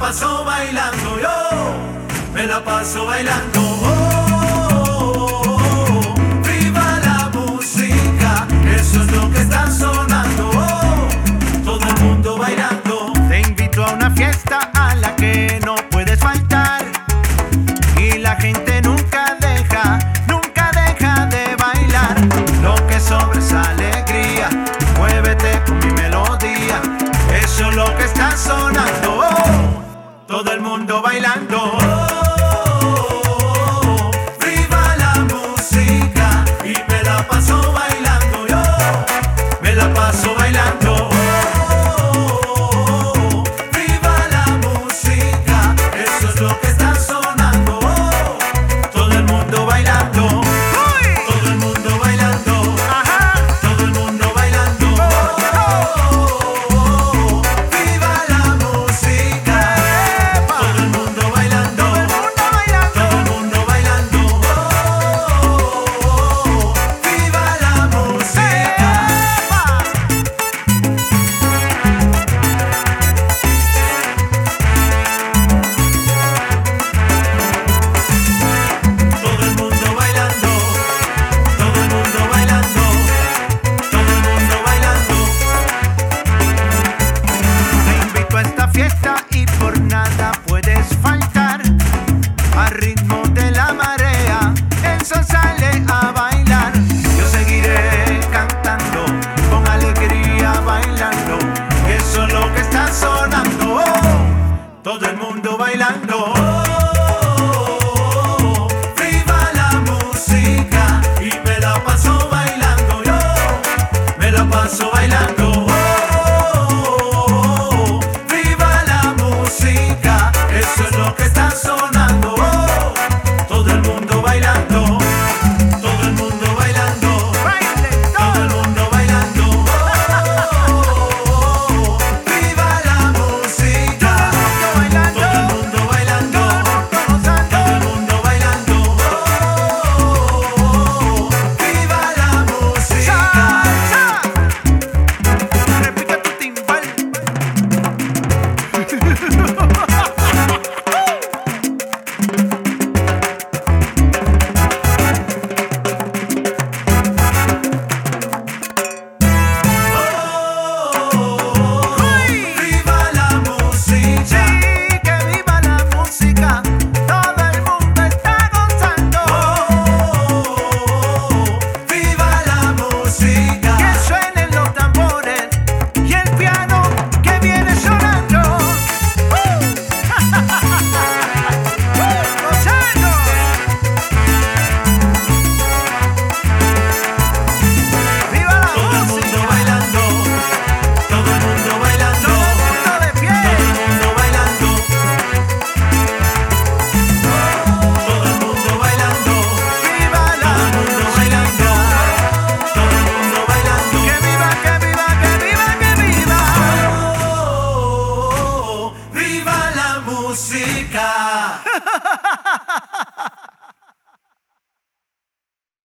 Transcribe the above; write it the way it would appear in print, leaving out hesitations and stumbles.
paso bailando yo, me la paso bailando. Viva la música, eso es lo que está sonando. Todo el mundo bailando. Te invito a una fiesta a la que no puedes faltar, y la gente nunca deja de bailar. Lo que sobra es alegría, muévete con mi melodía, eso es lo que está sonando. Todo el mundo bailando. Viva la música y me la paso bailando yo, me la paso bailando. Viva la música, eso es lo que está sonando. Todo el mundo bailando. Todo el mundo bailando. Todo el mundo bailando. Viva la música. Todo el mundo bailando. Todo el mundo bailando. Viva la música. Todo el mundo bailando. Todo el mundo bailando. Todo el mundo bailando. Te invito a esta fiesta y por nada puedes faltar. Al ritmo de la marea, el sol sale a bailar. Yo seguiré cantando, con alegría bailando, eso es lo que está sonando. Todo el mundo bailando. Viva la música y me la paso bailando yo, me la paso bailando.